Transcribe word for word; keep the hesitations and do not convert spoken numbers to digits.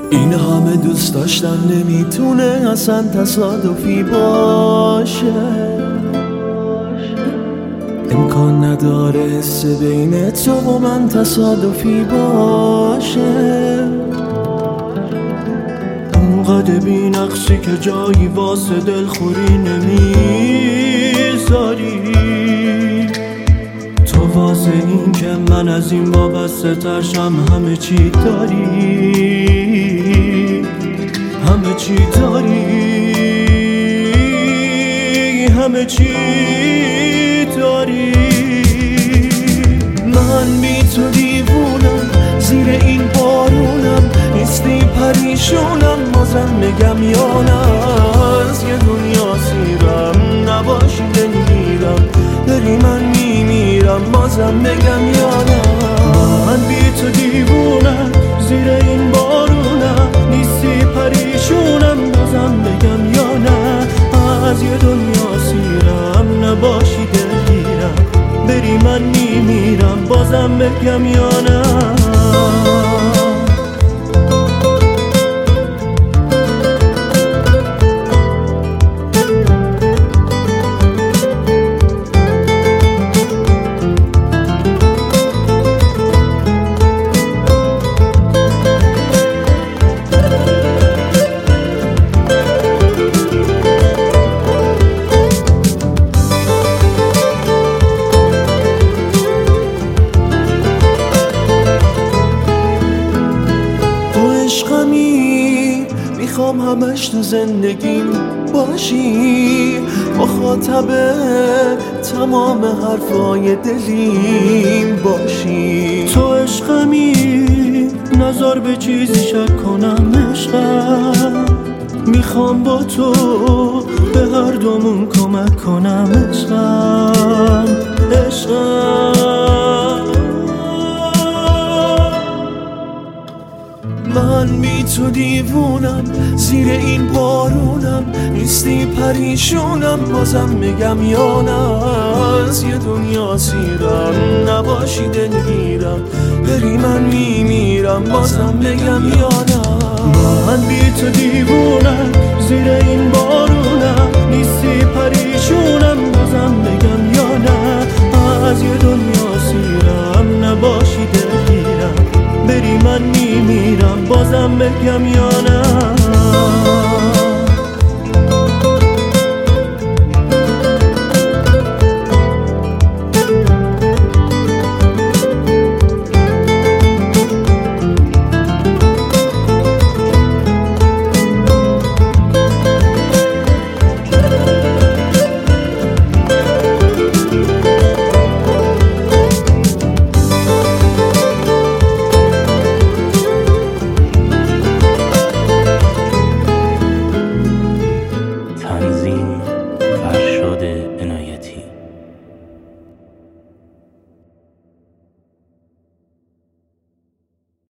این همه دوست داشتن نمیتونه اصلا تصادفی باشه، امکان نداره حس بین تو و من تصادفی باشه. اونقدر بی نقصی که جایی واسه دلخوری نمیذاری، تو واسه این که من از این وابسته ترشم همه چی داری، همه چی داری، همه چی داری. من بی تو دیوونم، زیر این بارونم، نیستی پریشونم، بازم بگم یا نه از یه دنیا سیرم، نباشی دلگیرم، داری من میمیرم، بازم بگم یا نه. من بی تو دیوونم، زیر این بارونم، نیستی پریشونم، بازم بگم یا نه از یه دنیا سیرم، نباشی دلگیرم، بری من میمیرم، بازم بگم یا نه. میخوام همش تو زندگیم باشی، مخاطب تمام حرفای دلیم باشی. تو عشقمی، نظر به چیزی شک کنم عشقم، میخوام با تو به هر دومون کمک کنم عشقم، عشقم. من بی تو دیوونم، زیر این بارونم، نیستی پریشونم، بازم میگم یا نه از یه دنیا سیرم، نباشی دلگیرم، بری من میمیرم، بازم بگم یا نه. من بی تو دیوونم، زیر این بارونم، نیستی پریشونم، بازم بگم یا نه از یه دنیا سیرم، نباشی دلگیرم، بری من میمیرم، بازم بگم یا نه.